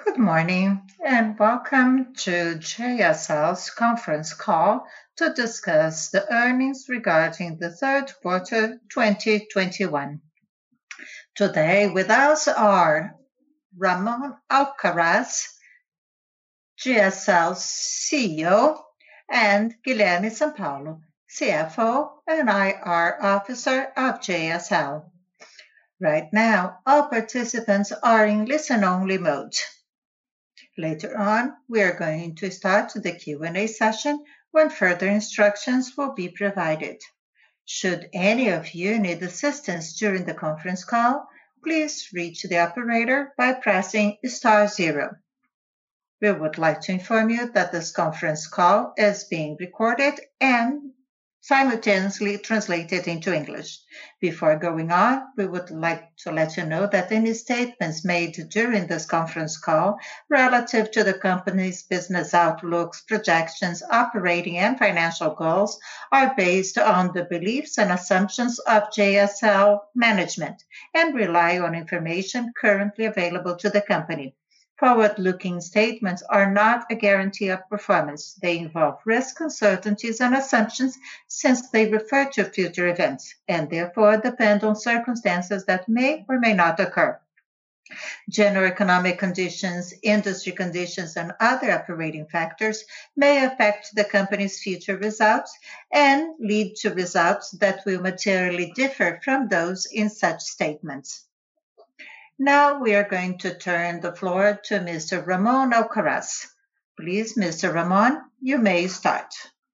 Good morning and welcome to JSL's conference call to discuss the earnings regarding the third quarter 2021. Today with us are Ramon Alcaraz, JSL's CEO, and Guilherme Sampaio, CFO and IR Officer of JSL. Right now, all participants are in listen-only mode. Later on, we are going to start the Q&A session when further instructions will be provided. Should any of you need assistance during the conference call, please reach the operator by pressing *0. We would like to inform you that this conference call is being recorded and simultaneously translated into English. Before going on, we would like to let you know that any statements made during this conference call relative to the company's business outlooks, projections, operating and financial goals are based on the beliefs and assumptions of JSL management and rely on information currently available to the company. Forward-looking statements are not a guarantee of performance. They involve risks, uncertainties, and assumptions since they refer to future events and therefore depend on circumstances that may or may not occur. General economic conditions, industry conditions, and other operating factors may affect the company's future results and lead to results that will materially differ from those in such statements. Now we are going to turn the floor to Mr. Ramon Alcaraz. Please, Mr. Ramon, you may start.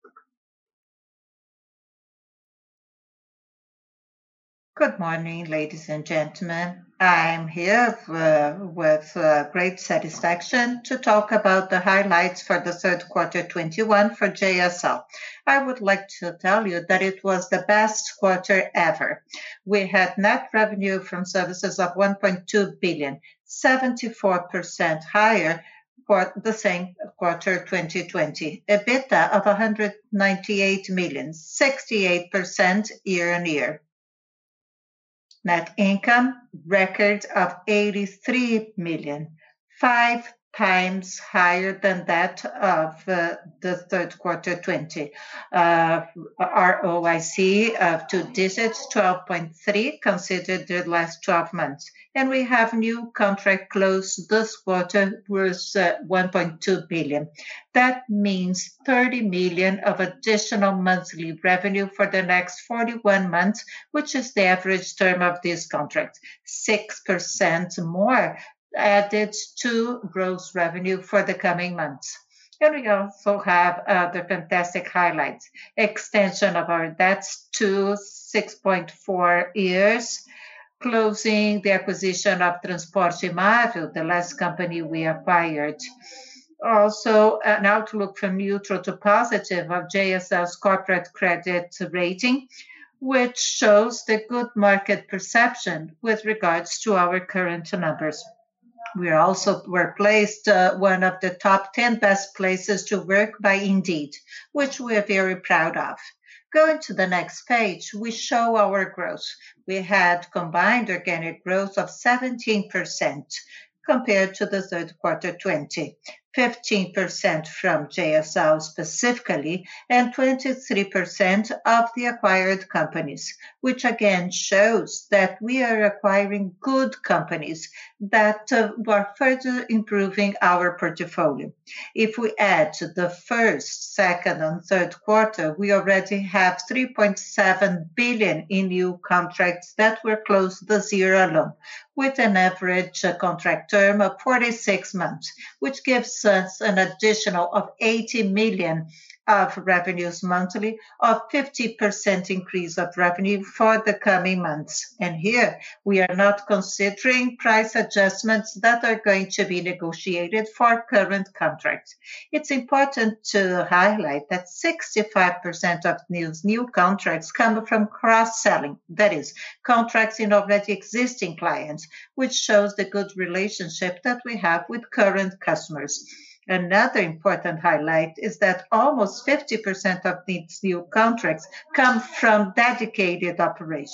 Good morning, ladies and gentlemen. I'm here with great satisfaction to talk about the highlights for the third quarter 21 for JSL. I would like to tell you that it was the best quarter ever. We had net revenue from services of 1.2 billion, 74% higher for the same quarter 2020. EBITDA of 198 million, 68% year-on-year. Net income record of 83 million, 5 times higher than that of the third quarter 20. ROIC of 2 digits, 12.3, considered the last 12 months. And we have new contract closed this quarter worth 1.2 billion. That means 30 million of additional monthly revenue for the next 41 months, which is the average term of this contract. 6% more added to gross revenue for the coming months. And we also have the fantastic highlights. Extension of our debts to 6.4 years, closing the acquisition of Transporte Imável, the last company we acquired. Also, an outlook from neutral to positive of JSL's corporate credit rating, which shows the good market perception with regards to our current numbers. We also were placed one of the top 10 best places to work by Indeed, which we are very proud of. Going to the next page, we show our growth. We had combined organic growth of 17% compared to the third quarter 20. 15% from JSL specifically, and 23% of the acquired companies, which again shows that we are acquiring good companies that are further improving our portfolio. If we add the first, second, and third quarter, we already have 3.7 billion in new contracts that were closed this year alone, with an average contract term of 46 months, which gives us an additional of 80 million of revenues monthly, of 50% increase of revenue for the coming months. And here we are not considering price adjustments that are going to be negotiated for current contracts. It's important to highlight that 65% of these new contracts come from cross-selling, that is, contracts in already existing clients, which shows the good relationship that we have with current customers. Another important highlight is that almost 50% of these new contracts come from dedicated operations.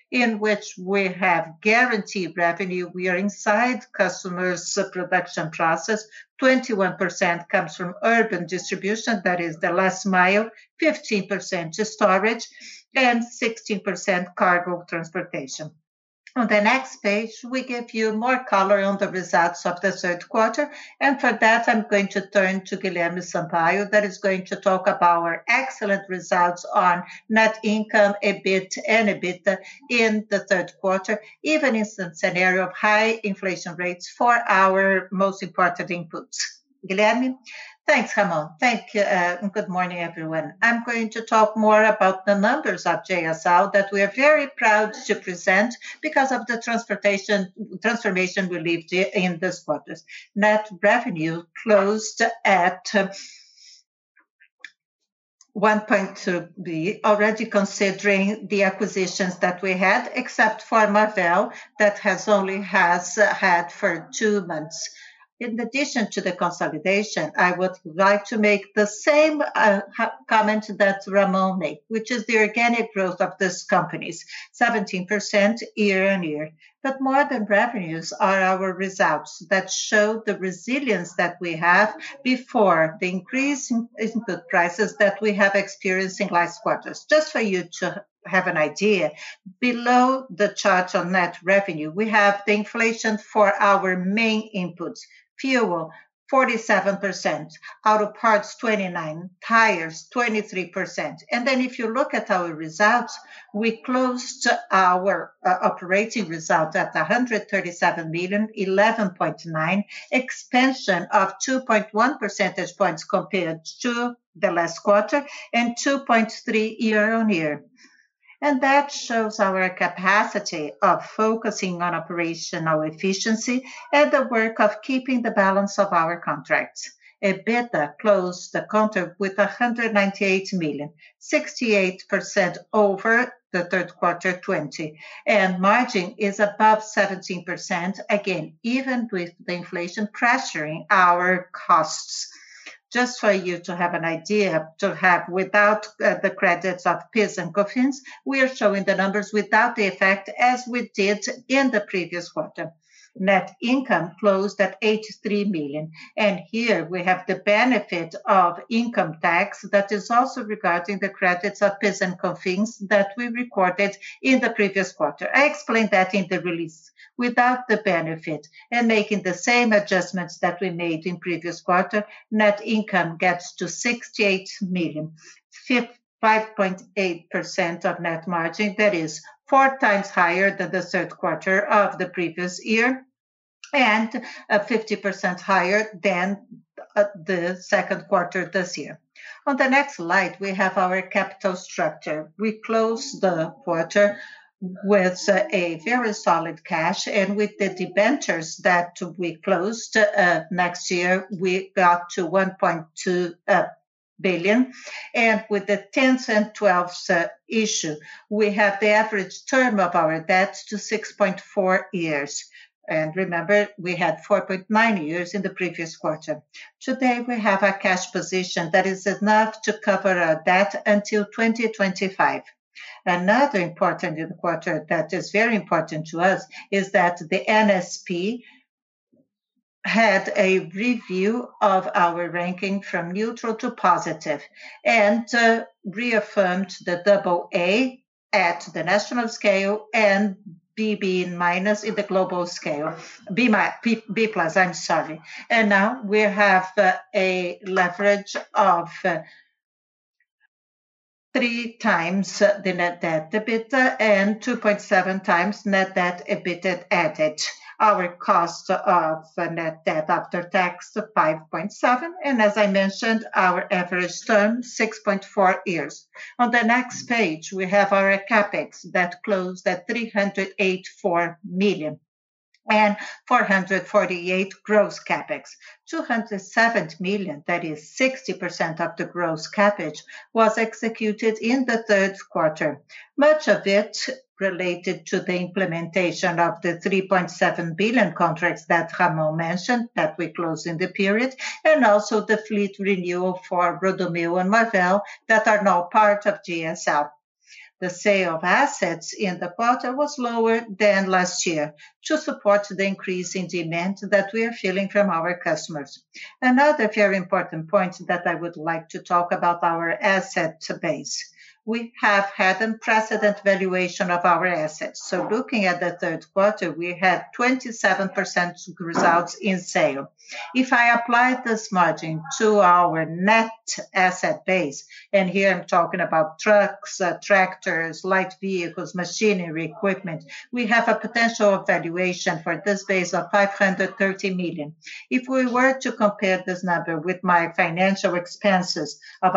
in which we have guaranteed revenue. We are inside customers' production process. 21% comes from urban distribution, that is the last mile, 15% storage, and 16% cargo transportation. On the next page, we give you more color on the results of the third quarter. And for that, I'm going to turn to Guilherme Sampaio, that is going to talk about our excellent results on net income, EBIT, and EBITDA in the third quarter, even in some scenario of high inflation rates for our most important inputs. Guilherme? Thanks, Ramon. Thank you. Good morning, everyone. I'm going to talk more about the numbers of JSL that we are very proud to present because of the transformation we lived in this quarter. Net revenue closed at 1.2 billion, already considering the acquisitions that we had, except for Marvel, that has had for 2 months. In addition to the consolidation, I would like to make the same comment that Ramon made, which is the organic growth of these companies, 17% year-on-year. But more than revenues are our results that show the resilience that we have before the increase in input prices that we have experienced in last quarters. Just for you to have an idea, below the chart on net revenue, we have the inflation for our main inputs. Fuel, 47%, auto parts, 29%, tires, 23%. And then if you look at our results, we closed our operating result at 137 million, 11.9%, expansion of 2.1 percentage points compared to the last quarter, and 2.3 year-on-year. And that shows our capacity of focusing on operational efficiency and the work of keeping the balance of our contracts. EBITDA closed the quarter with 198 million, 68% over the third quarter 2020, and margin is above 17%, again, even with the inflation pressuring our costs. Just for you to have an idea, without the credits of PIS and COFINS, we are showing the numbers without the effect as we did in the previous quarter. Net income closed at 83 million. And here we have the benefit of income tax that is also regarding the credits of PIS and COFINS that we recorded in the previous quarter. I explained that in the release. Without the benefit and making the same adjustments that we made in previous quarter, net income gets to 68 million, 5.8% of net margin. That is 4 times higher than the third quarter of the previous year and 50% higher than the second quarter this year. On the next slide, we have our capital structure. We closed the quarter with a very solid cash, and with the debentures that we closed next year, we got to 1.2 billion. And with the 10th and 12th issue, we have the average term of our debt to 6.4 years. And remember, we had 4.9 years in the previous quarter. Today, we have a cash position that is enough to cover our debt until 2025. Another important quarter that is very important to us is that the NSP had a review of our ranking from neutral to positive and reaffirmed the AA at the national scale and BB minus in the global scale, B plus, I'm sorry. And now we have a leverage of 3 times the net debt EBITDA and 2.7 times net debt EBITDA added. Our cost of net debt after tax 5.7, and as I mentioned, our average term 6.4 years. On the next page, we have our capex that closed at 384 million. And 448 gross capex. 207 million, that is 60% of the gross capex, was executed in the third quarter. Much of it related to the implementation of the 3.7 billion contracts that Ramon mentioned that we closed in the period, and also the fleet renewal for Rodomeu and Marvel that are now part of JSL. The sale of assets in the quarter was lower than last year to support the increase in demand that we are feeling from our customers. Another very important point that I would like to talk about our asset base. We have had unprecedented valuation of our assets. So looking at the third quarter, we had 27% results in sale. If I apply this margin to our net asset base, and here I'm talking about trucks, tractors, light vehicles, machinery, equipment, we have a potential valuation for this base of 530 million. If we were to compare this number with my financial expenses of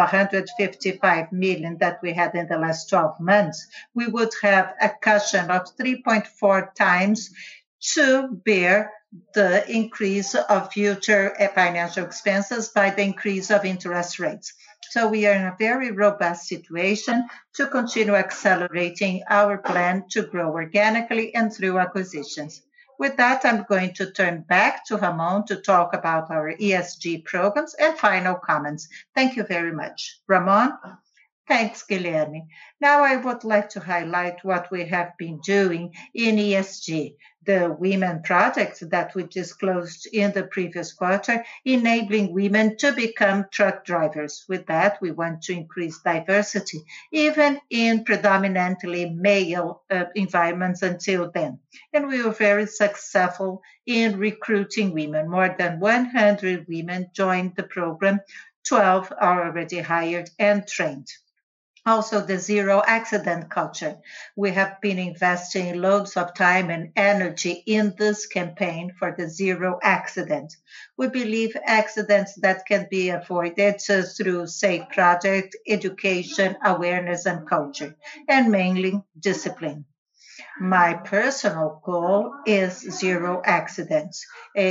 155 million that we had in the last 12 months, we would have a cushion of 3.4 times to bear the increase of future financial expenses by the increase of interest rates. So we are in a very robust situation to continue accelerating our plan to grow organically and through acquisitions. With that, I'm going to turn back to Ramon to talk about our ESG programs and final comments. Thank you very much. Ramon? Thanks, Guilherme. Now I would like to highlight what we have been doing in ESG, the Women Project that we disclosed in the previous quarter, enabling women to become truck drivers. With that, we want to increase diversity, even in predominantly male environments until then. And we were very successful in recruiting women. More than 100 women joined the program, 12 are already hired and trained. Also, the zero accident culture. We have been investing loads of time and energy in this campaign for the zero accident. We believe accidents that can be avoided through safe project, education, awareness, and culture, and mainly discipline. My personal goal is zero accidents.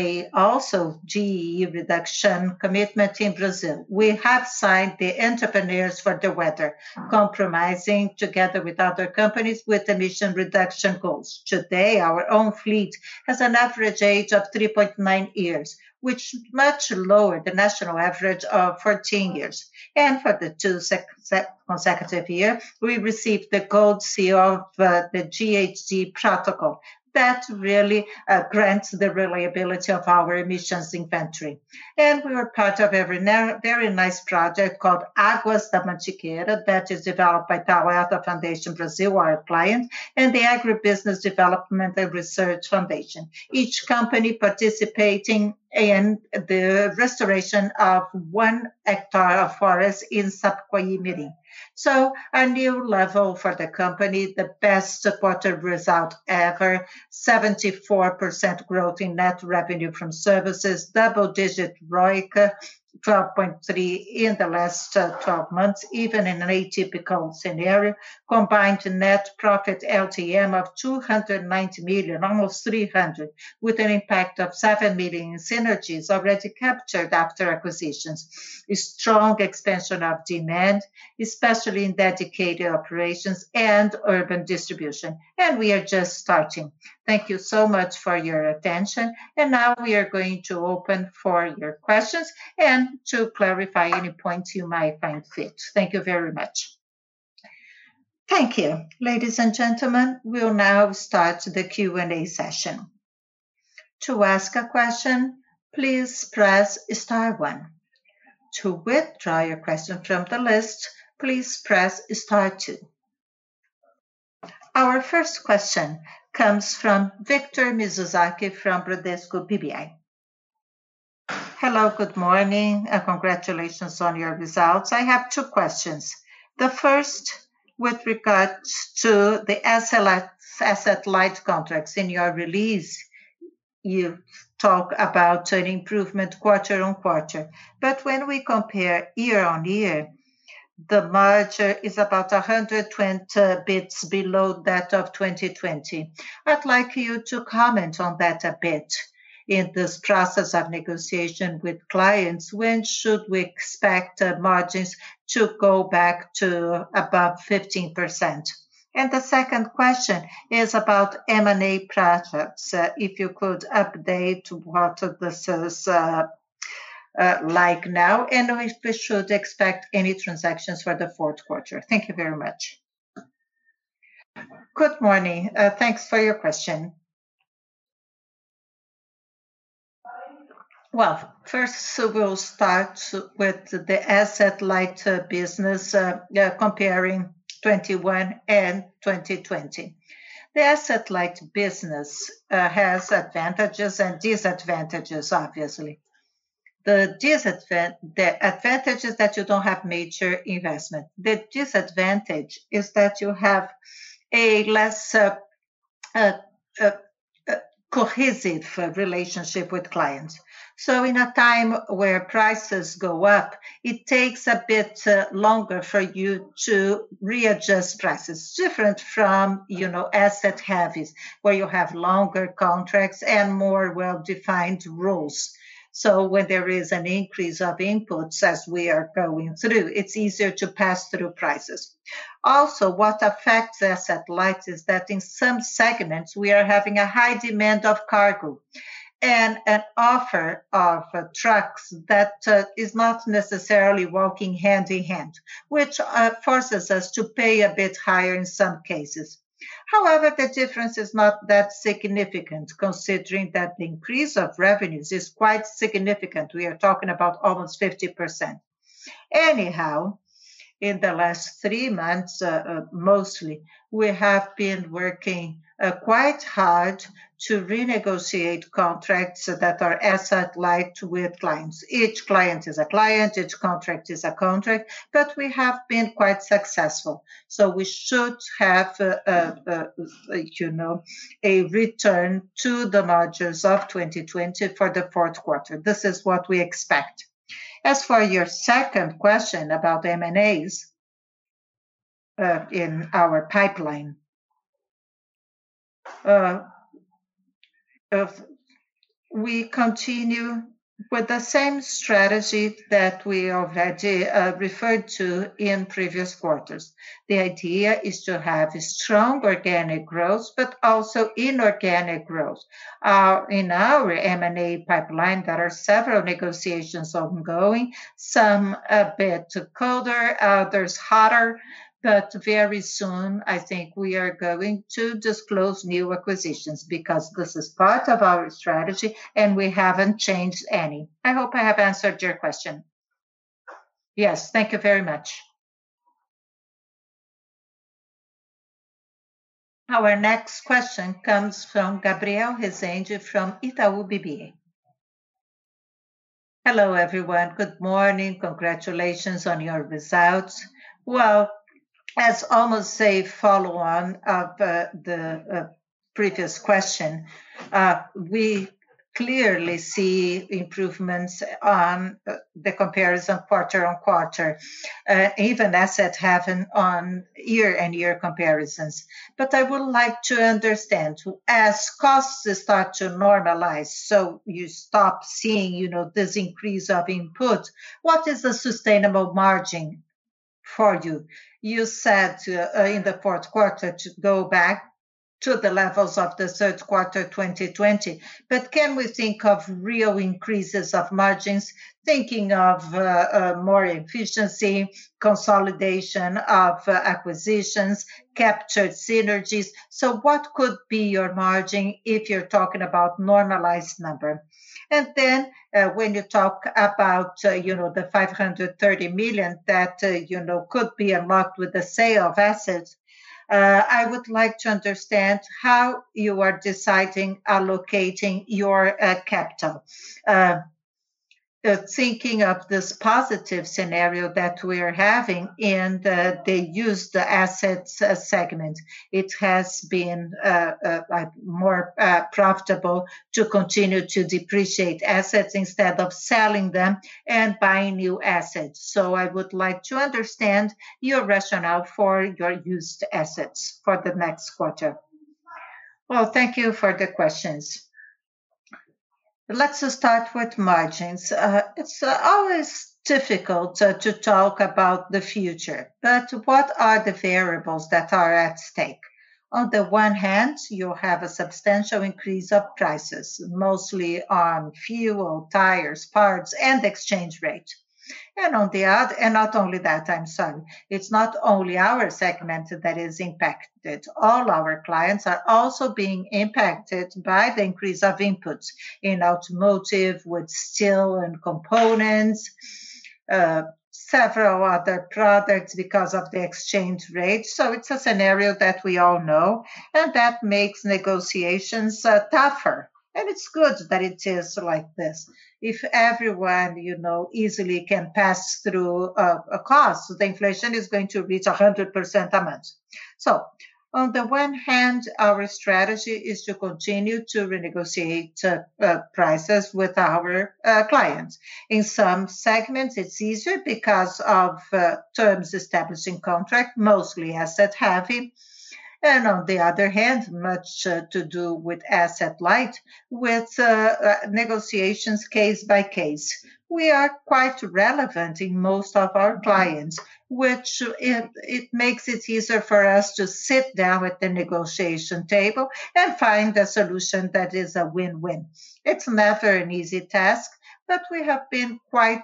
Also GE reduction commitment in Brazil. We have signed the Entrepreneurs for the Weather, compromising together with other companies with emission reduction goals. Today, our own fleet has an average age of 3.9 years, which is much lower than the national average of 14 years. And for the two consecutive years, we received the gold seal of the GHG protocol. That really grants the reliability of our emissions inventory. And we were part of a very nice project called Águas da Mantiqueira that is developed by Toyota Foundation Brazil, our client, and the Agribusiness Development and Research Foundation. Each company participating in the restoration of 1 hectare of forest in Sapucaí Mirim. So a new level for the company, the best quarter result ever, 74% growth in net revenue from services, double-digit ROIC, 12.3 in the last 12 months, even in an atypical scenario, combined net profit LTM of 290 million, almost 300, with an impact of 7 million in synergies already captured after acquisitions. A strong expansion of demand, especially in dedicated operations and urban distribution. And we are just starting. Thank you so much for your attention. And now we are going to open for your questions and to clarify any points you might find fit. Thank you very much. Thank you. Ladies and gentlemen, we'll now start the Q&A session. To ask a question, please press star 1. To withdraw your question from the list, please press star 2. Our first question comes from Victor Mizusaki from Bradesco BBI. Hello, good morning, and congratulations on your results. I have 2 questions. The first, with regards to the asset-light contracts. In your release, you talk about an improvement quarter on quarter. But when we compare year on year, the margin is about 120 bits below that of 2020. I'd like you to comment on that a bit. In this process of negotiation with clients, when should we expect margins to go back to above 15%? And the second question is about M&A projects. If you could update what this is like now, and if we should expect any transactions for the fourth quarter. Thank you very much. Good morning. Thanks for your question. Well, first we'll start with the asset-light business, comparing 21 and 2020. The asset-light business has advantages and disadvantages, obviously. The advantage is that you don't have major investment. The disadvantage is that you have a less uh, uh, uh, cohesive relationship with clients. So, in a time where prices go up, it takes a bit longer for you to readjust prices. Different from, asset heavies, where you have longer contracts and more well-defined rules. So, when there is an increase of inputs as we are going through, it's easier to pass through prices. Also, what affects asset light is that in some segments, we are having a high demand of cargo and an offer of trucks that is not necessarily walking hand in hand, which forces us to pay a bit higher in some cases. However, the difference is not that significant considering that the increase of revenues is quite significant. We are talking about almost 50%. Anyhow, in the last 3 months, mostly, we have been working quite hard to renegotiate contracts that are asset light with clients. Each client is a client, each contract is a contract, but we have been quite successful. So we should have, a return to the margins of 2020 for the fourth quarter. This is what we expect. As for your second question about M&As in our pipeline, uh, uh, we continue with the same strategy that we already referred to in previous quarters. The idea is to have strong organic growth, but also inorganic growth. In our M&A pipeline, there are several negotiations ongoing, some a bit colder, others hotter, but very soon, I think we are going to disclose new acquisitions because this is part of our strategy and we haven't changed any. I hope I have answered your question. Yes, thank you very much. Our next question comes from Gabriel Rezende from Itaú BBA. Hello, everyone. Good morning. Congratulations on your results. Well, as almost a follow-on of the previous question, we clearly see improvements on the comparison quarter on quarter, even asset having on year-and-year comparisons. But I would like to understand, as costs start to normalize, so you stop seeing, this increase of input, what is the sustainable margin for you? You said in the fourth quarter to go back to the levels of the third quarter 2020, but can we think of real increases of margins, thinking of more efficiency, consolidation of acquisitions, captured synergies? So what could be your margin if you're talking about normalized number? And then when you talk about, the 530 million that, could be unlocked with the sale of assets, I would like to understand how you are deciding allocating your capital. Thinking of this positive scenario that we are having in the used assets segment, it has been more profitable to continue to depreciate assets instead of selling them and buying new assets. So I would like to understand your rationale for your used assets for the next quarter. Well, thank you for the questions. Let's start with margins. It's always difficult to talk about the future, but what are the variables that are at stake? On the one hand, you have a substantial increase of prices, mostly on fuel, tires, parts, and exchange rate. And on the other, and not only that, I'm sorry, it's not only our segment that is impacted. All our clients are also being impacted by the increase of inputs in automotive with steel and components, uh, several other products because of the exchange rate. So it's a scenario that we all know, and that makes negotiations tougher. And it's good that it is like this. If everyone, easily can pass through a cost, the inflation is going to reach 100% a month. So on the one hand, our strategy is to continue to renegotiate prices with our clients. In some segments, it's easier because of terms established in contract, mostly asset heavy. And on the other hand, much to do with asset light, with negotiations case by case. We are quite relevant in most of our clients, which it makes it easier for us to sit down at the negotiation table and find a solution that is a win-win. It's never an easy task, but we have been quite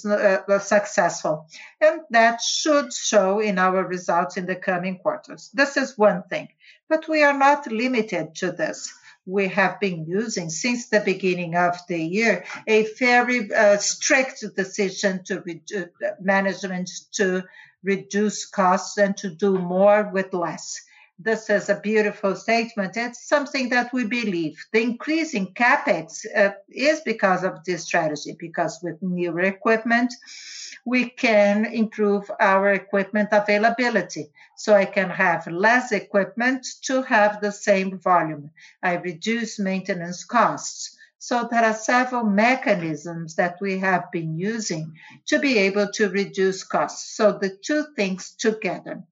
successful. And that should show in our results in the coming quarters. This is one thing, but we are not limited to this. We have been using since the beginning of the year a very strict decision to management to reduce costs and to do more with less. This is a beautiful statement. It's something that we believe. The increase in capex is because of this strategy, because with newer equipment, we can improve our equipment availability. So I can have less equipment to have the same volume. I reduce maintenance costs. So there are several mechanisms that we have been using to be able to reduce costs. So the two things together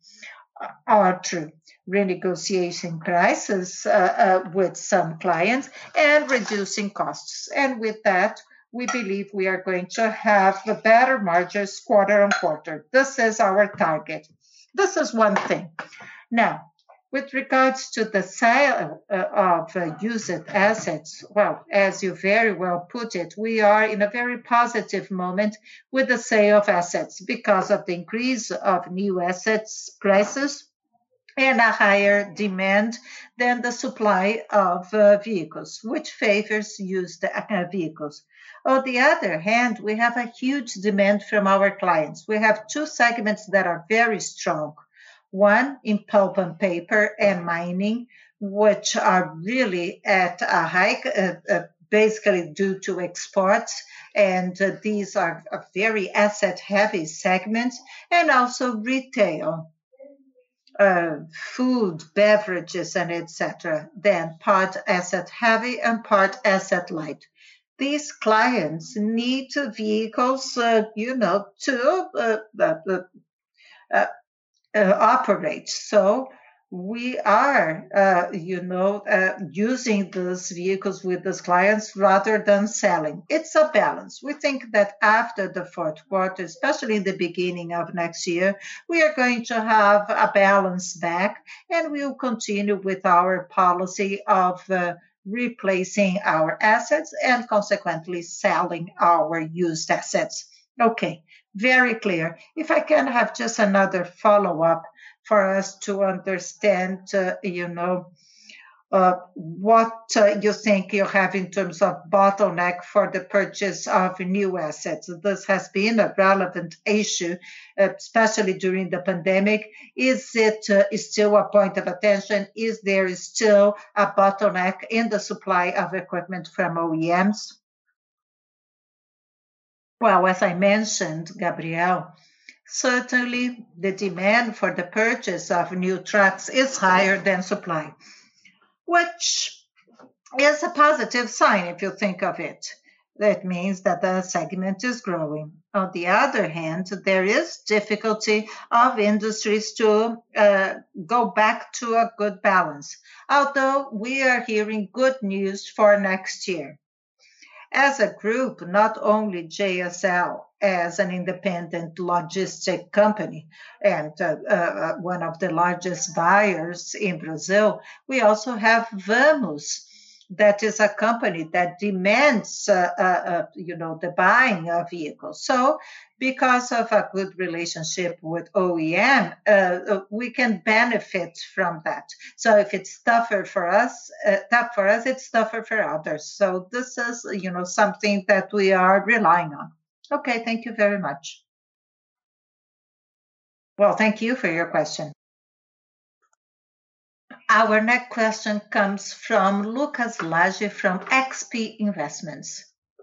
are true. Renegotiating prices with some clients and reducing costs. And with that, we believe we are going to have better margins quarter on quarter. This is our target. This is one thing. Now, with regards to the sale of used assets, well, as you very well put it, we are in a very positive moment with the sale of assets because of the increase of new assets prices and a higher demand than the supply of vehicles, which favors used vehicles. On the other hand, we have a huge demand from our clients. We have two segments that are very strong. One in pulp and paper and mining, which are really at a hike, basically due to exports. And these are very asset heavy segments, and also retail food, beverages, and etc. Then part asset heavy and part asset light. These clients need vehicles, to operate. So we are, using those vehicles with these clients rather than selling. It's a balance. We think that after the fourth quarter, especially in the beginning of next year, we are going to have a balance back, and we will continue with our policy of replacing our assets and consequently selling our used assets. Okay, very clear. If I can have just another follow-up for us to understand, what you think you have in terms of bottleneck for the purchase of new assets. This has been a relevant issue, especially during the pandemic. Is it still a point of attention? Is there still a bottleneck in the supply of equipment from OEMs? Well, as I mentioned, Gabriel, certainly the demand for the purchase of new trucks is higher than supply, which is a positive sign if you think of it. That means that the segment is growing. On the other hand, there is difficulty of industries to go back to a good balance, although we are hearing good news for next year. As a group, not only JSL as an independent logistic company and one of the largest buyers in Brazil, we also have Vamos, that is a company that demands, the buying of vehicles. So, because of a good relationship with OEM, we can benefit from that. So, if it's tough for us, it's tougher for others. So, this is, something that we are relying on. Okay, thank you very much. Well, thank you for your question. Our next question comes from Lucas Lage from XP Investments.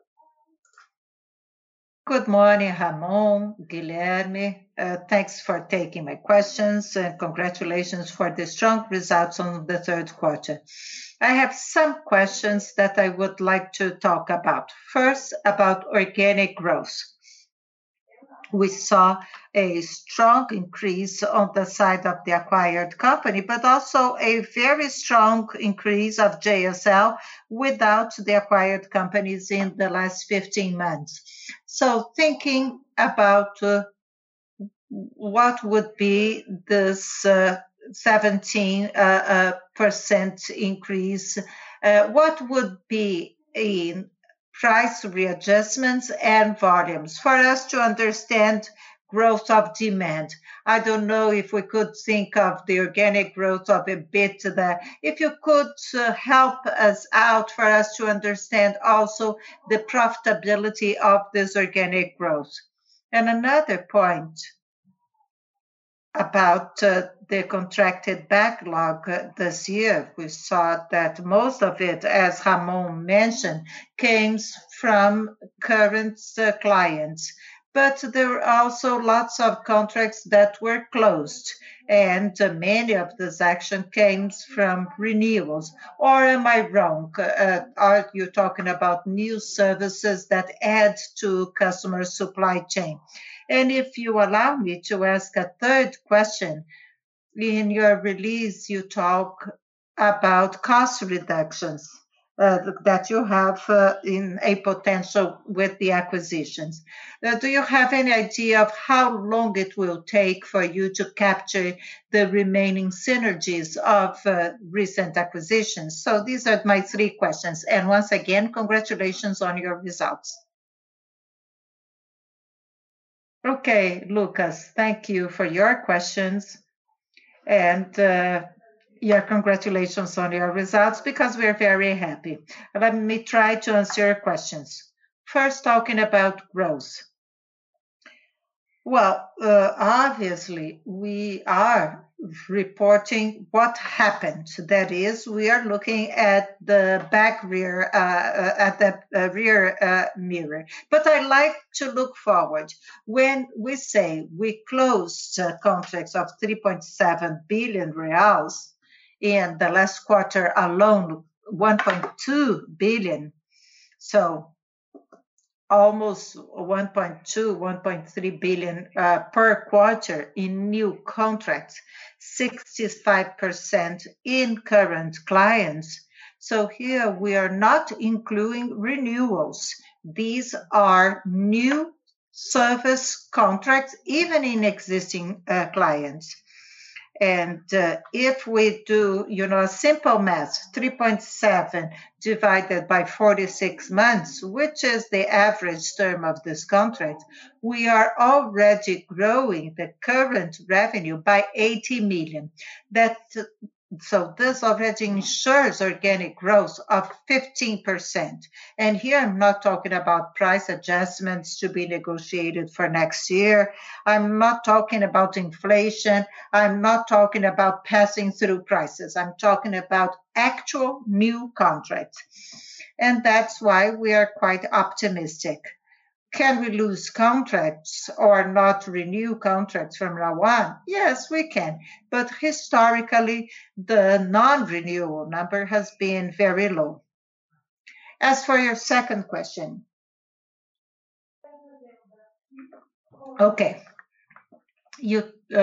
Good morning, Ramon, Guilherme. Thanks for taking my questions and congratulations for the strong results on the third quarter. I have some questions that I would like to talk about. First, about organic growth. We saw a strong increase on the side of the acquired company, but also a very strong increase of JSL without the acquired companies in the last 15 months. So thinking about what would be this 17% increase, what would be in price readjustments and volumes for us to understand growth of demand. I don't know if we could think of the organic growth of EBITDA. If you could help us out for us to understand also the profitability of this organic growth. And another point about the contracted backlog this year. We saw that most of it, as Ramon mentioned, came from current clients. But there were also lots of contracts that were closed, and many of this action came from renewals. Or am I wrong? Are you talking about new services that add to customer supply chain? And if you allow me to ask a third question, in your release, you talk about cost reductions that you have in a potential with the acquisitions. Do you have any idea of how long it will take for you to capture the remaining synergies of recent acquisitions? So these are my three questions. And once again, congratulations on your results. Okay, Lucas, thank you for your questions and your congratulations on your results because we're very happy. Let me try to answer your questions. First, talking about growth. Well, obviously, we are reporting what happened. That is, we are looking at the rear mirror. But I like to look forward. When we say we closed contracts of 3.7 billion reals in the last quarter alone, 1.2 billion. So almost 1.2, 1.3 billion per quarter in new contracts, 65% in current clients. So here we are not including renewals. These are new service contracts, even in existing clients. And if we do, a simple math, 3.7 divided by 46 months, which is the average term of this contract, we are already growing the current revenue by 80 million. So this already ensures organic growth of 15%. And here I'm not talking about price adjustments to be negotiated for next year. I'm not talking about inflation. I'm not talking about passing through prices. I'm talking about actual new contracts. And that's why we are quite optimistic. Can we lose contracts or not renew contracts from now on? Yes, we can. But historically, the non-renewal number has been very low. As for your second question, okay, you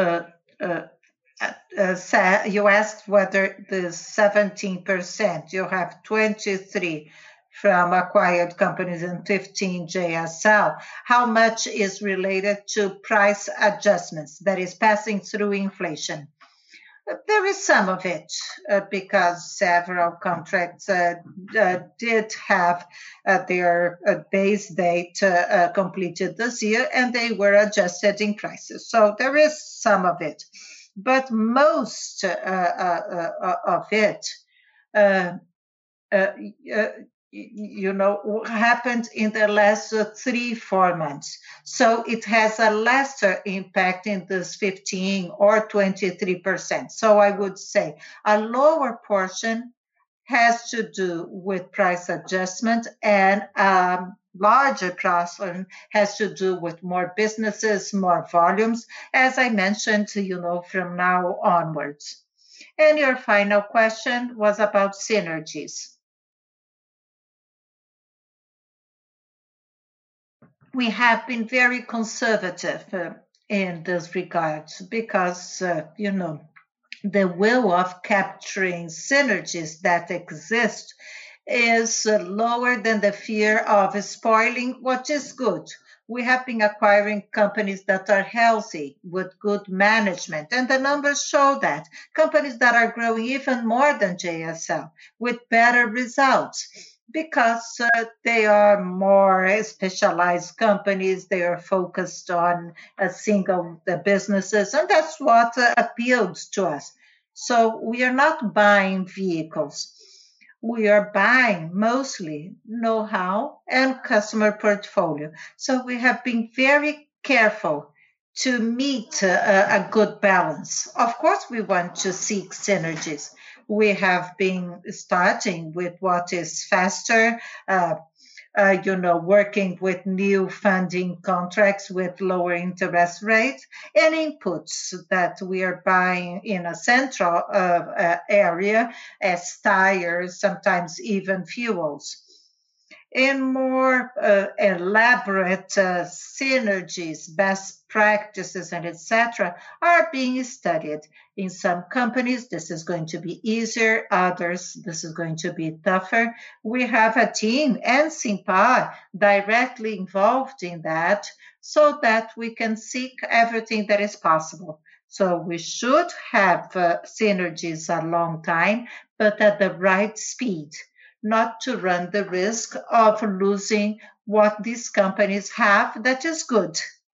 asked whether the 17%, you have 23 from acquired companies and 15 JSL, how much is related to price adjustments, that is passing through inflation? There is some of it because several contracts did have their base date completed this year and they were adjusted in prices. So there is some of it. But most of it uh, uh, uh, happened in the last 3 4 months. So it has a lesser impact in this 15 or 23%. So I would say a lower portion has to do with price adjustment, and larger portion has to do with more businesses, more volumes, as I mentioned, from now onwards. And your final question was about synergies. We have been very conservative in this regard because, the will of capturing synergies that exist is lower than the fear of spoiling what is good. We have been acquiring companies that are healthy with good management, and the numbers show that. Companies that are growing even more than JSL with better results because they are more specialized companies, they are focused on a single businesses, and that's what appealed to us. So we are not buying vehicles. We are buying mostly know-how and customer portfolio. So we have been very careful to meet a good balance. Of course, we want to seek synergies. We have been starting with what is faster, uh, working with new funding contracts with lower interest rates and inputs that we are buying in a central area as tires, sometimes even fuels. And more elaborate synergies, best practices, and etc., are being studied. In some companies, this is going to be easier, others, this is going to be tougher. We have a team and Simpar directly involved in that so that we can seek everything that is possible. So we should have synergies a long time, but at the right speed, not to run the risk of losing what these companies have that is good.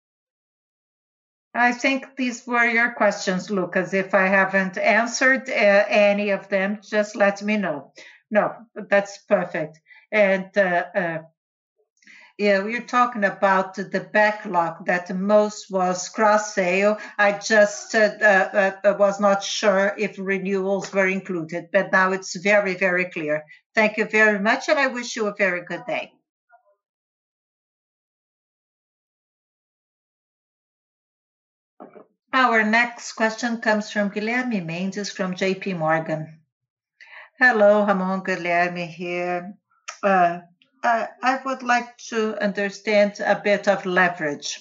I think these were your questions, Lucas. If I haven't answered any of them, just let me know. No, that's perfect. And yeah, we're talking about the backlog that most was cross sale. I just was not sure if renewals were included, but now it's very, very clear. Thank you very much, and I wish you a very good day. Our next question comes from Guilherme Mendes from JP Morgan. Hello, Ramon. Guilherme here. Uh, I would like to understand a bit of leverage.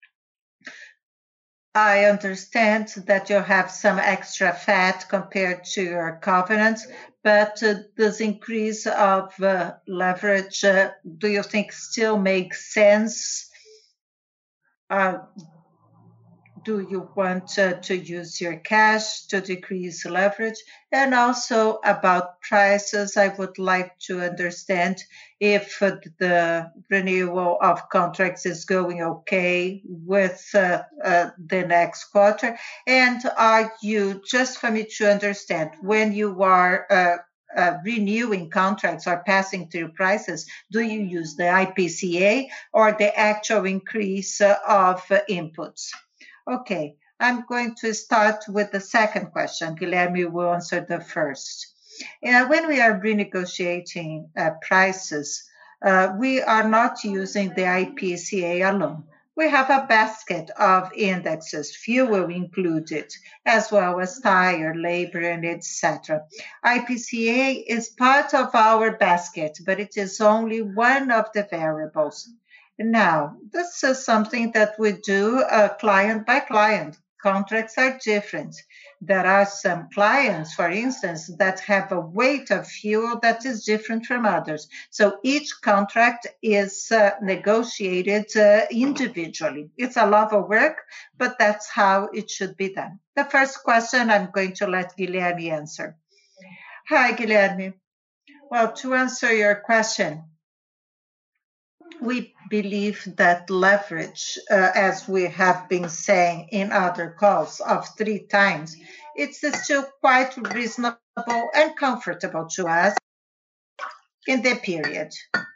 I understand that you have some extra fat compared to your covenants, but this increase of leverage, do you think still makes sense? Uh, do you want to use your cash to decrease leverage? And also about prices, I would like to understand if the renewal of contracts is going okay with the next quarter. And are you, just for me to understand, when you are renewing contracts or passing through prices, do you use the IPCA or the actual increase of inputs? Okay, I'm going to start with the second question. Guilherme will answer the first. When we are renegotiating prices, we are not using the IPCA alone. We have a basket of indexes, fuel included, as well as tire, labor, and etc. IPCA is part of our basket, but it is only one of the variables. Now, this is something that we do client by client. contracts are different. There are some clients, for instance, that have a weight of fuel that is different from others. So each contract is negotiated individually. It's a lot of work, but that's how it should be done. The first question I'm going to let Guilherme answer. Hi, Guilherme. Well, to answer your question, we believe that leverage, as we have been saying in other calls, of 3 times, it's still quite reasonable and comfortable to us in the period.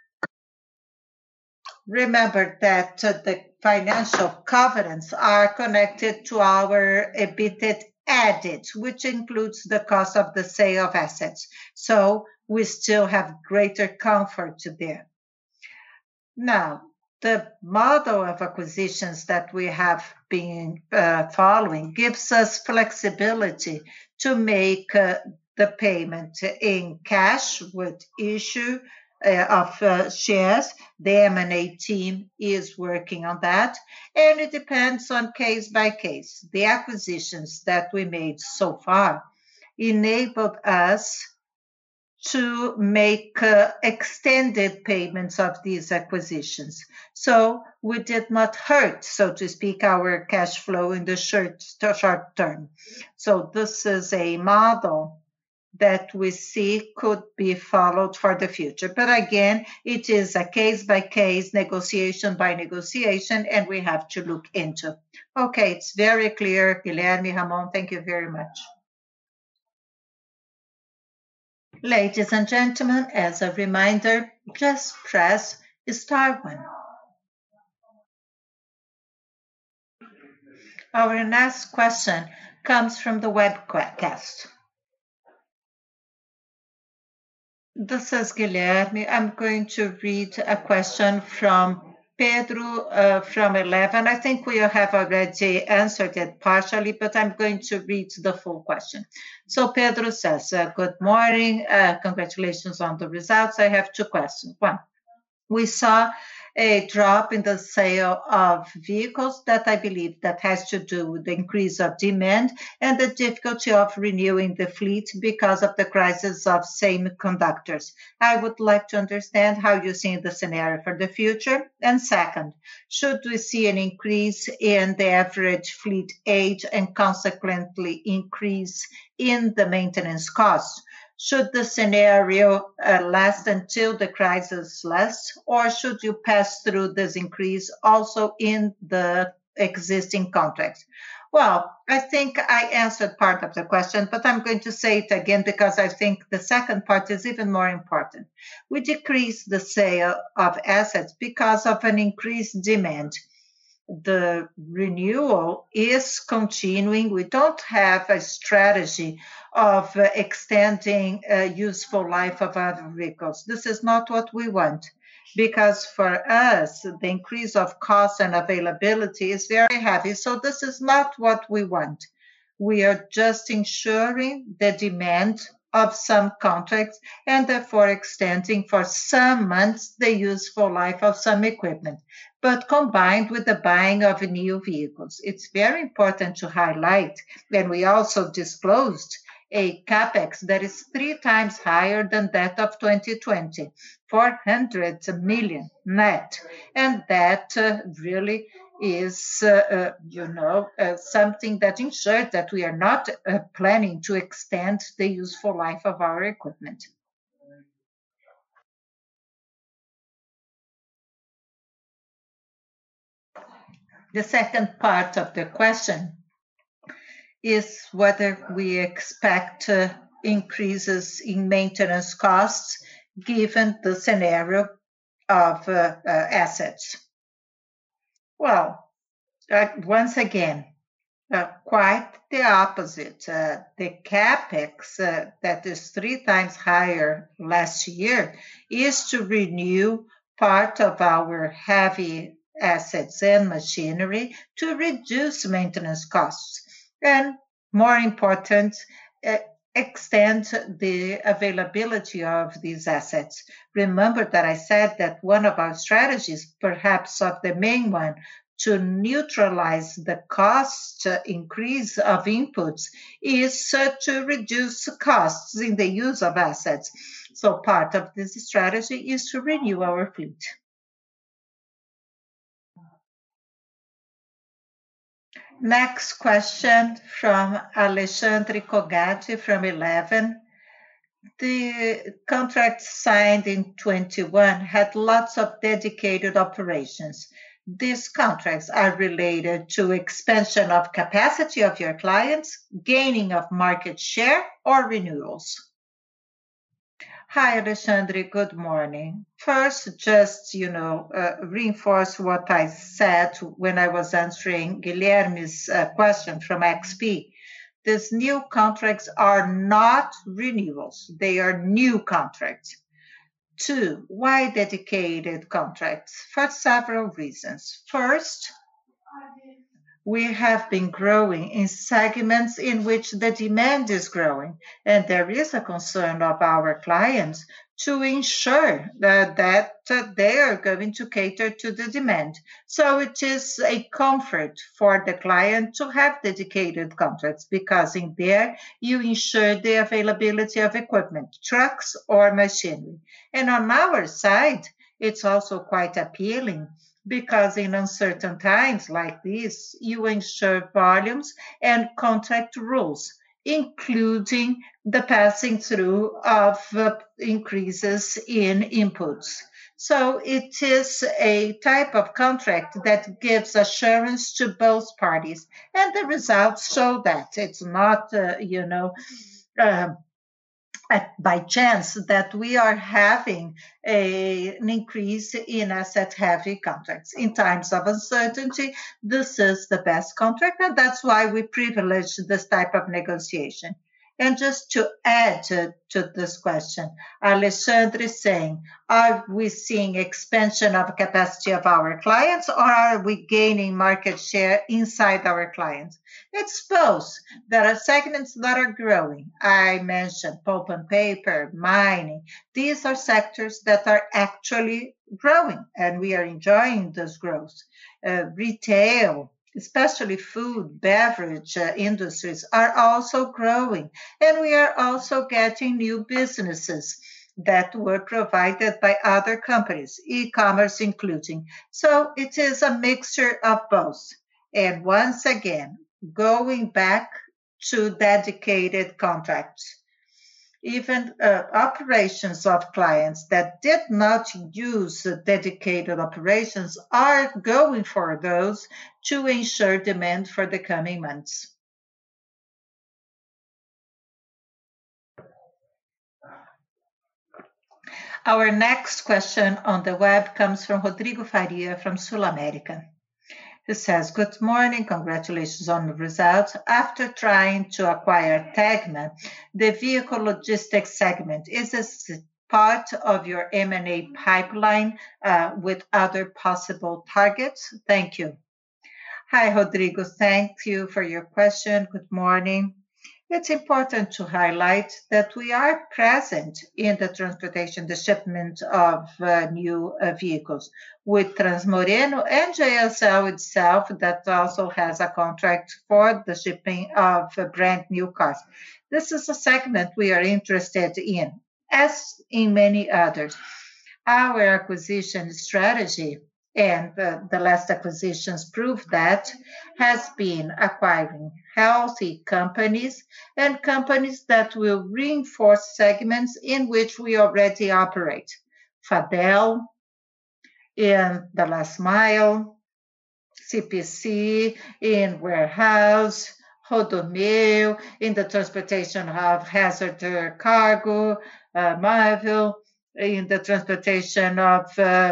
Remember that the financial covenants are connected to our EBITDA added, which includes the cost of the sale of assets. So we still have greater comfort there. Now, the model of acquisitions that we have been following gives us flexibility to make the payment in cash with issue of shares. The M&A team is working on that, and it depends on case by case. The acquisitions that we made so far enabled us to make extended payments of these acquisitions. So we did not hurt, so to speak, our cash flow in the short term. So this is a model that we see could be followed for the future. But again, it is a case by case, negotiation by negotiation, and we have to look into. Okay, it's very clear. Guilherme, Ramon, thank you very much. Ladies and gentlemen, as a reminder, just press *1. Our next question comes from the webcast. This is Guilherme. I'm going to read a question from Pedro from 11. I think we have already answered it partially, but I'm going to read the full question. So Pedro says, good morning, congratulations on the results. I have 2 questions. 1, we saw a drop in the sale of vehicles that I believe that has to do with the increase of demand and the difficulty of renewing the fleet because of the crisis of semiconductors. I would like to understand how you see the scenario for the future. And second, should we see an increase in the average fleet age and consequently increase in the maintenance costs? Should the scenario last until the crisis lasts, or should you pass through this increase also in the existing contracts? Well, I think I answered part of the question, but I'm going to say it again because I think the second part is even more important. We decreased the sale of assets because of an increased demand. The renewal is continuing. We don't have a strategy of extending useful life of our vehicles. This is not what we want, because for us, the increase of cost and availability is very heavy. So this is not what we want. We are just ensuring the demand of some contracts and therefore extending for some months the useful life of some equipment, but combined with the buying of new vehicles. It's very important to highlight, and we also disclosed a capex that is 3 times higher than that of 2020, 400 million net. And that really is, something that ensures that we are not planning to extend the useful life of our equipment. The second part of the question is whether we expect increases in maintenance costs given the scenario of assets. Well, once again, quite the opposite. The capex that is 3 times higher last year is to renew part of our heavy assets and machinery to reduce maintenance costs. And more important, extend the availability of these assets. Remember that I said that one of our strategies, perhaps of the main one, to neutralize the cost increase of inputs is to reduce costs in the use of assets. So part of this strategy is to renew our fleet. Next question from Alexandre Cogatti from Eleven. The contract signed in 21 had lots of dedicated operations. These contracts are related to expansion of capacity of your clients, gaining of market share, or renewals. Hi, Alexandre. Good morning. First, just, reinforce what I said when I was answering Guilherme's question from XP. These new contracts are not renewals. They are new contracts. 2, why dedicated contracts? For several reasons. First, we have been growing in segments in which the demand is growing, and there is a concern of our clients to ensure that they are going to cater to the demand. So it is a comfort for the client to have dedicated contracts, because in there you ensure the availability of equipment, trucks or machinery. And on our side, it's also quite appealing, because in uncertain times like this, you ensure volumes and contract rules, including the passing through of increases in inputs. So it is a type of contract that gives assurance to both parties, and the results show that. It's not, by chance that we are having an increase in asset-heavy contracts. In times of uncertainty, this is the best contract, and that's why we privilege this type of negotiation. And just to add to this question, Alexandre is saying, are we seeing expansion of capacity of our clients, or are we gaining market share inside our clients? It's both. There are segments that are growing. I mentioned pulp and paper, mining. These are sectors that are actually growing, and we are enjoying this growth. Retail, especially food, beverage industries, are also growing. And we are also getting new businesses that were provided by other companies, e-commerce including. So it is a mixture of both. And once again, going back to dedicated contracts. Even operations of clients that did not use dedicated operations are going for those to ensure demand for the coming months. Our next question on the web comes from Rodrigo Faria from SulAmérica. He says, good morning, congratulations on the results. After trying to acquire Tegma, the vehicle logistics segment, is this part of your M&A pipeline with other possible targets? Thank you. Hi, Rodrigo. Thank you for your question. Good morning. It's important to highlight that we are present in the transportation, the shipment of new vehicles with Transmoreno and JSL itself, that also has a contract for the shipping of brand new cars. This is a segment we are interested in, as in many others. Our acquisition strategy, and the last acquisitions prove that, has been acquiring healthy companies and companies that will reinforce segments in which we already operate. Fadel in the last mile, CPC in warehouse, Rodomeu in the transportation of hazardous cargo, Marvel in the transportation of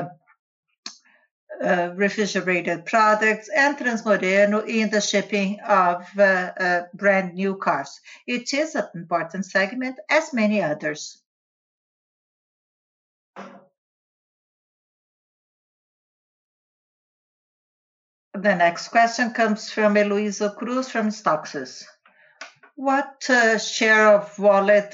refrigerated products, and Transmoreno in the shipping of brand new cars. It is an important segment, as many others. The next question comes from Eloísa Cruz from Stoxos. What's your share of wallet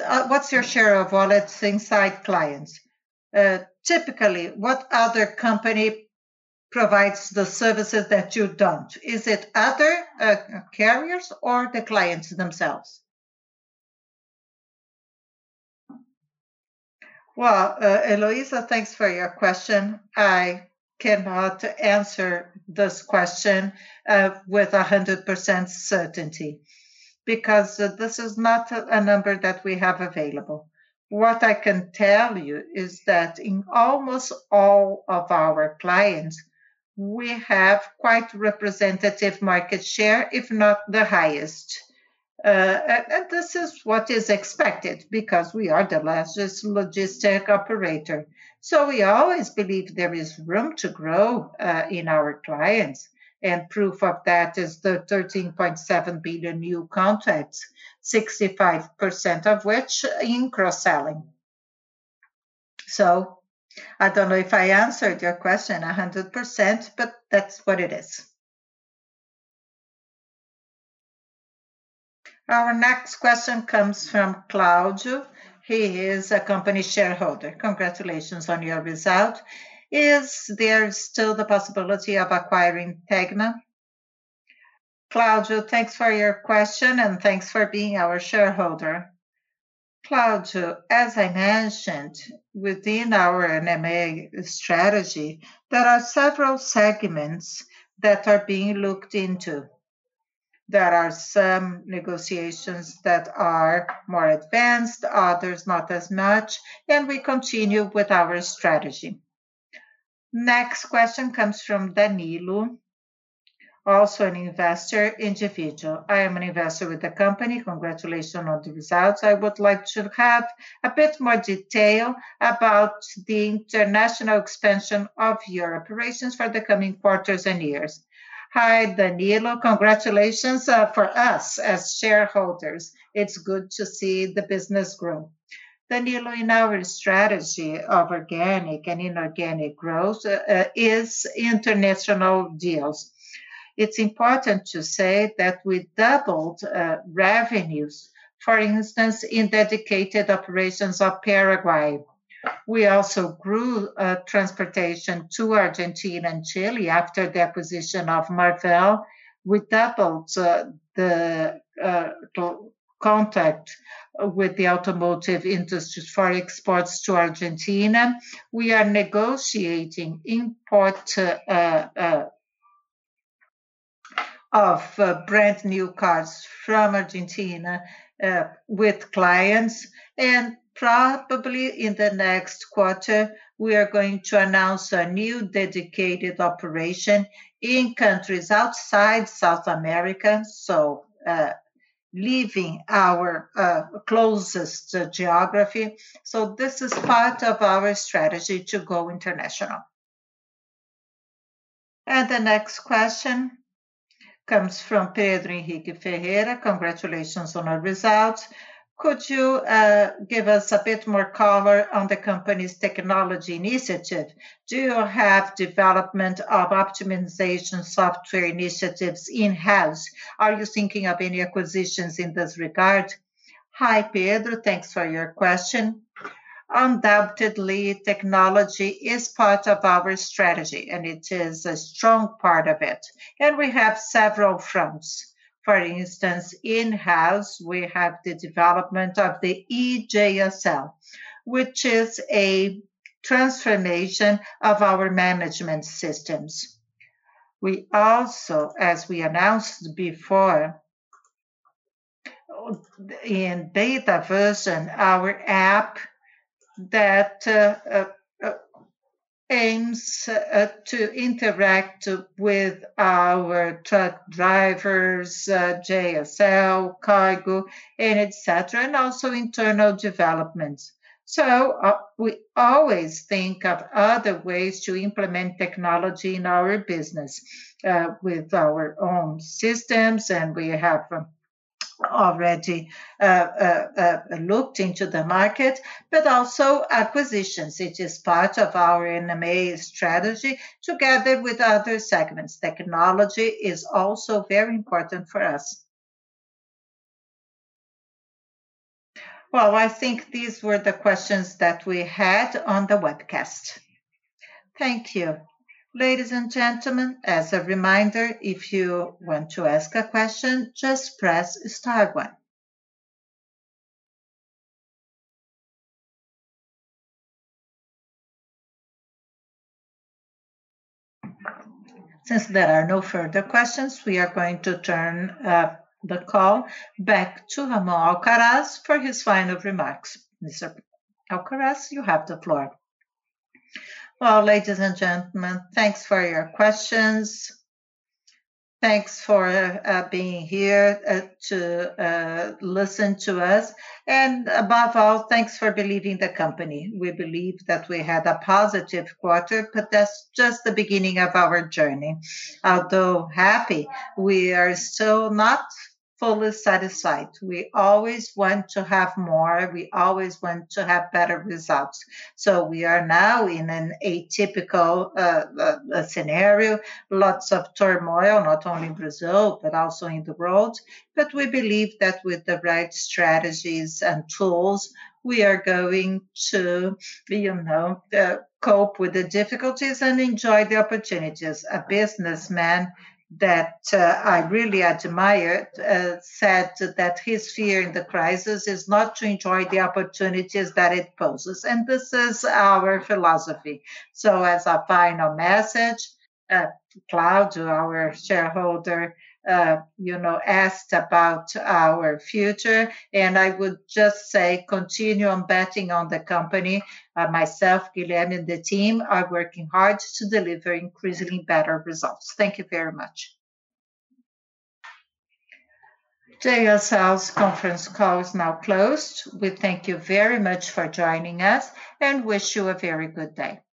inside clients? Typically, what other company provides the services that you don't? Is it other carriers or the clients themselves? Well, Eloisa, thanks for your question. I cannot answer this question with 100% certainty because this is not a number that we have available. What I can tell you is that in almost all of our clients, we have quite representative market share, if not the highest. And this is what is expected because we are the largest logistic operator. So we always believe there is room to grow in our clients. And proof of that is the 13.7 billion new contracts, 65% of which in cross-selling. So I don't know if I answered your question 100%, but that's what it is. Our next question comes from Claudio. He is a company shareholder. Congratulations on your result. Is there still the possibility of acquiring Tegna? Claudio, thanks for your question and thanks for being our shareholder. Claudio, as I mentioned, within our M&A strategy, there are several segments that are being looked into. There are some negotiations that are more advanced, others not as much, and we continue with our strategy. Next question comes from Danilo, also an investor individual. I am an investor with the company. Congratulations on the results. I would like to have a bit more detail about the international expansion of your operations for the coming quarters and years. Hi, Danilo. Congratulations for us as shareholders. It's good to see the business grow. Danilo, in our strategy of organic and inorganic growth is international deals. It's important to say that we doubled revenues, for instance, in dedicated operations of Paraguay. We also grew transportation to Argentina and Chile after the acquisition of Marvel. We doubled the contact with the automotive industry for exports to Argentina. We are negotiating import of brand new cars from Argentina with clients, and probably in the next quarter, we are going to announce a new dedicated operation in countries outside South America, so leaving our closest geography. So this is part of our strategy to go international. And the next question comes from Pedro Henrique Ferreira. Congratulations on our results. Could you give us a bit more color on the company's technology initiative? Do you have development of optimization software initiatives in-house? Are you thinking of any acquisitions in this regard? Hi, Pedro. Thanks for your question. Undoubtedly, technology is part of our strategy, and it is a strong part of it. And we have several fronts. For instance, in-house, we have the development of the eJSL, which is a transformation of our management systems. We also, as we announced before, in beta version, our app that aims to interact with our truck drivers, JSL, cargo, and etc., and also internal developments. So we always think of other ways to implement technology in our business with our own systems, and we have already looked into the market, but also acquisitions. It is part of our M&A strategy together with other segments. Technology is also very important for us. Well, I think these were the questions that we had on the webcast. Thank you. Ladies and gentlemen, as a reminder, if you want to ask a question, just press star one. Since there are no further questions, we are going to turn the call back to Ramon Alcaraz for his final remarks. Mr. Alcaraz, you have the floor. Well, ladies and gentlemen, thanks for your questions. Thanks for being here to listen to us. And above all, thanks for believing the company. We believe that we had a positive quarter, but that's just the beginning of our journey. Although happy, we are still not fully satisfied. We always want to have more. We always want to have better results. So we are now in an atypical scenario, lots of turmoil, not only in Brazil, but also in the world. But we believe that with the right strategies and tools, we are going to, cope with the difficulties and enjoy the opportunities. A businessman that I really admired said that his fear in the crisis is not to enjoy the opportunities that it poses. And this is our philosophy. So, as a final message, Claudio, our shareholder, asked about our future, and I would just say continue on betting on the company. Myself, Guilherme, and the team are working hard to deliver increasingly better results. Thank you very much. JSL's conference call is now closed. We thank you very much for joining us and wish you a very good day.